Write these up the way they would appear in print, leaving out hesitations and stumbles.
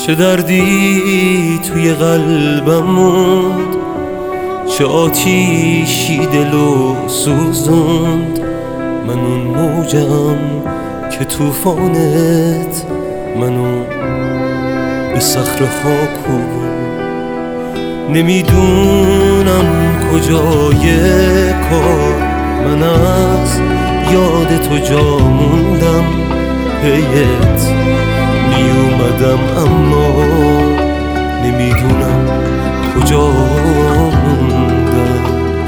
چه دردی توی قلبم موند، چه آتیشی دلو سوزوند. من اون موجم که توفانت منو به صخره ها کوبوند. نمیدونم کجای کار من از یاد تو جا موندم. پیت میومدم اما نمیدونم کجا موندم.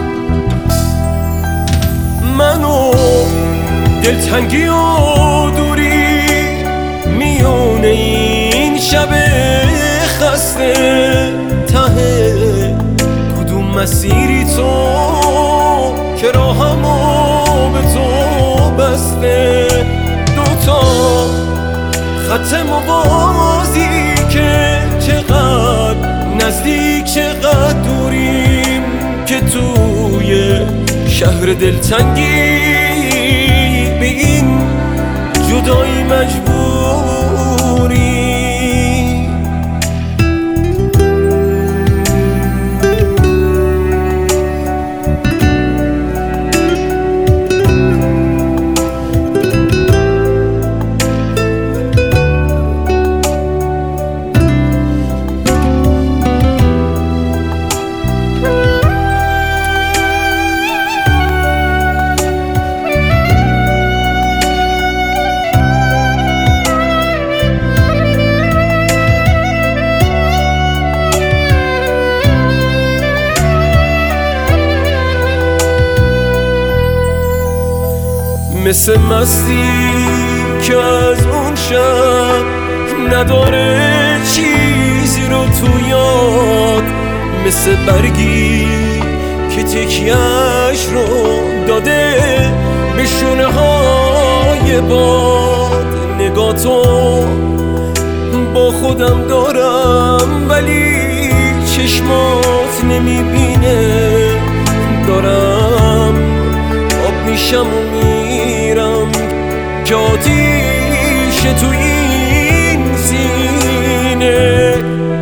منو دلتنگی و دوری میونه این شب خسته، ته کدوم مسیری تو که راهمو به تو بسته. دوتا خط موازی که چقدر نزدیک چقدر دوریم، که توی شهر دلتنگی به این جدایی مجبوری. مثل مستی که از اون شب نداره چیزی رو تو یاد، مثل برگی که تکیه‌اش رو داده به شونه های باد. نگاه تو با خودم دارم ولی چشمات نمیبینه. دارم آب میشم و میرم که آتیش تو این سینه.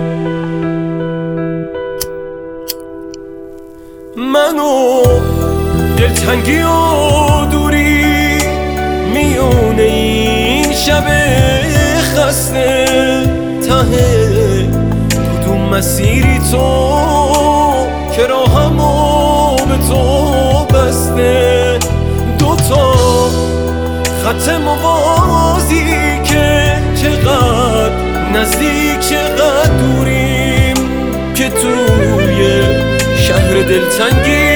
منو دلتنگی و دوری میونه این شب خسته، ته کدوم مسیری تو که راهمو به تو بسته. دوتا خط موازی که چقدر نزدیک چقدر دوریم، که توی شهر دلتنگی